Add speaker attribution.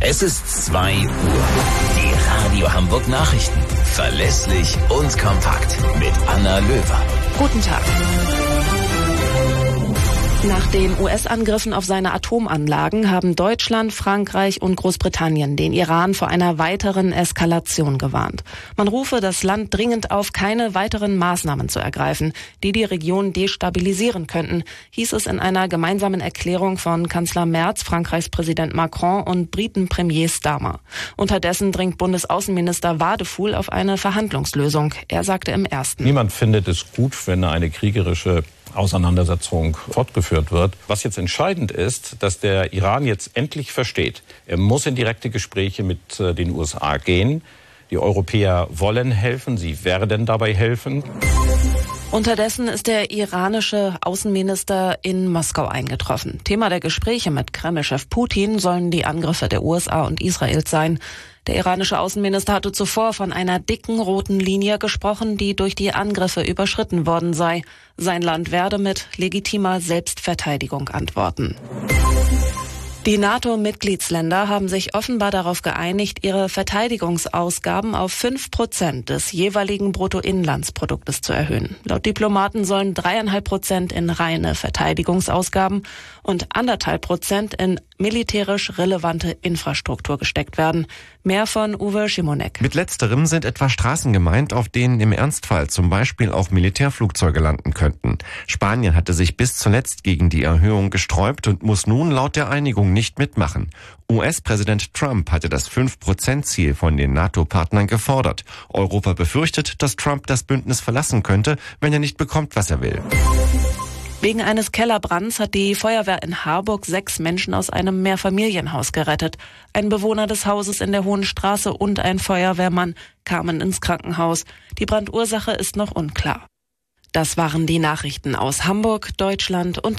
Speaker 1: Es ist 2 Uhr. Die Radio Hamburg Nachrichten. Verlässlich und kompakt. Mit Anna Löwer.
Speaker 2: Guten Tag. Nach den US-Angriffen auf seine Atomanlagen haben Deutschland, Frankreich und Großbritannien den Iran vor einer weiteren Eskalation gewarnt. Man rufe das Land dringend auf, keine weiteren Maßnahmen zu ergreifen, die die Region destabilisieren könnten, hieß es in einer gemeinsamen Erklärung von Kanzler Merz, Frankreichs Präsident Macron und Briten-Premier Starmer. Unterdessen dringt Bundesaußenminister Wadefuhl auf eine Verhandlungslösung. Er sagte im Ersten:
Speaker 3: Niemand findet es gut, wenn eine kriegerische Auseinandersetzung fortgeführt wird. Was jetzt entscheidend ist, dass der Iran jetzt endlich versteht, er muss in direkte Gespräche mit den USA gehen. Die Europäer wollen helfen, sie werden dabei helfen.
Speaker 2: Unterdessen ist der iranische Außenminister in Moskau eingetroffen. Thema der Gespräche mit Kreml-Chef Putin sollen die Angriffe der USA und Israels sein. Der iranische Außenminister hatte zuvor von einer dicken roten Linie gesprochen, die durch die Angriffe überschritten worden sei. Sein Land werde mit legitimer Selbstverteidigung antworten. Die NATO-Mitgliedsländer haben sich offenbar darauf geeinigt, ihre Verteidigungsausgaben auf 5% des jeweiligen Bruttoinlandsproduktes zu erhöhen. Laut Diplomaten sollen 3,5% in reine Verteidigungsausgaben und 1,5% in militärisch relevante Infrastruktur gesteckt werden. Mehr von Uwe Schimonek.
Speaker 4: Mit letzterem sind etwa Straßen gemeint, auf denen im Ernstfall zum Beispiel auch Militärflugzeuge landen könnten. Spanien hatte sich bis zuletzt gegen die Erhöhung gesträubt und muss nun laut der Einigung nicht mitmachen. US-Präsident Trump hatte das 5%-Ziel von den NATO-Partnern gefordert. Europa befürchtet, dass Trump das Bündnis verlassen könnte, wenn er nicht bekommt, was er will.
Speaker 2: Wegen eines Kellerbrands hat die Feuerwehr in Harburg 6 Menschen aus einem Mehrfamilienhaus gerettet. Ein Bewohner des Hauses in der Hohen Straße und ein Feuerwehrmann kamen ins Krankenhaus. Die Brandursache ist noch unklar. Das waren die Nachrichten aus Hamburg, Deutschland und